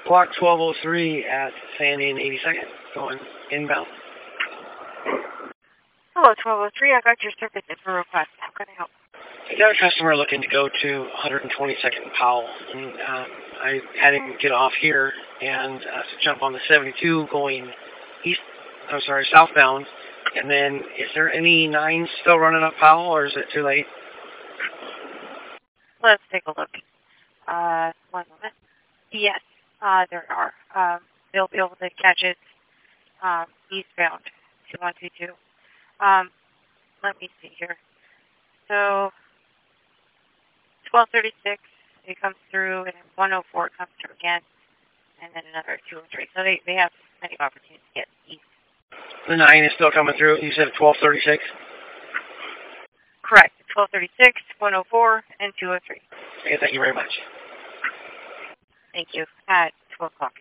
Block 1203 at Sandy and 82nd, going inbound. Hello, 1203. I got your service info request. How can I help? I got a customer looking to go to 122nd Powell, and I had him get off here and jump on the 72 going southbound. And then, is there any 9s still running up Powell, or is it too late? Let's take a look. 1 moment. Yes, there are. They'll be able to catch it eastbound, 2122. Let me see here. So, 1236, it comes through, and 104 it comes through again, and then another 203. So they have many opportunities to get east. The 9 is still coming through. You said 1236? Correct. 1236, 104, and 203. Okay, thank you very much. Thank you. At 12 o'clock.